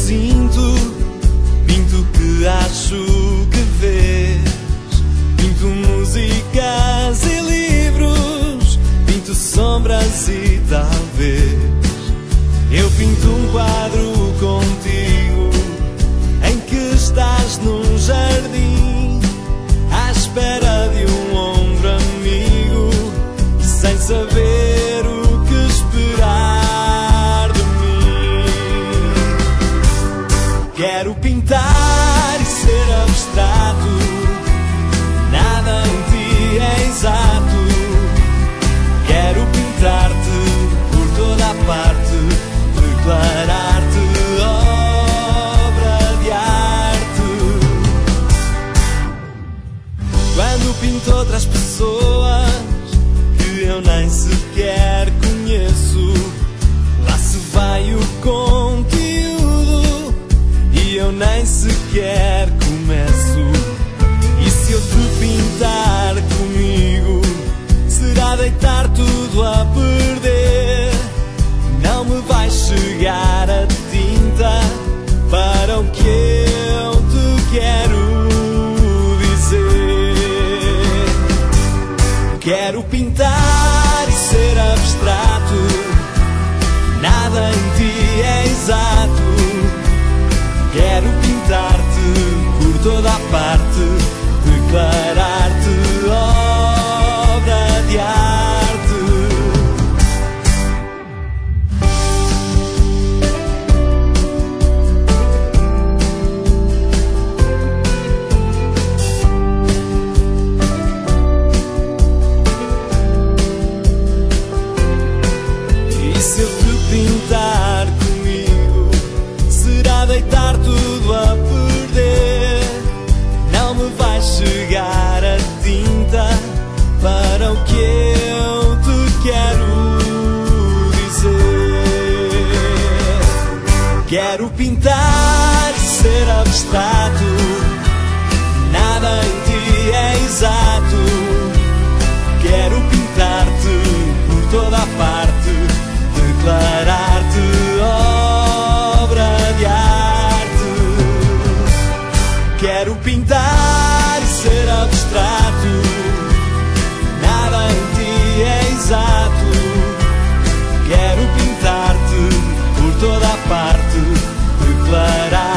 sinto, pinto o que acho que vês. Pinto músicas e livros, pinto sombras e talvez eu pinto um quadro contigo, em que estás num jardim, à espera de um ombro amigo, sem saber o que esperar de mim. Quero pintar e ser abstrato, nada em ti é exato. Quero pintar-te por toda a parte, declarar-te obra de arte. Quando pinto outras pessoas que eu nem sequer conheço, lá se vai o conteúdo e eu nem sequer começo. E se eu te pintar comigo, será deitar tudo a perder. Não me vai chegar a tinta para o que eu te quero dizer. Quero pintar e ser abstrato, nada em ti é exato. Quero pintar-te por toda a parte, declarar-te obra de arte. E se eu te pintar comigo, será deitar tudo a perder. Não me vai chegar a tinta para o que eu te quero dizer. Quero pintar e ser abstrato, nada em ti é exato. Quero pintar-te por toda a parte, declarar-te obra de arte. Quero pintar e ser abstrato, nada em ti é exato. Quero pintar-te por toda a parte, declarar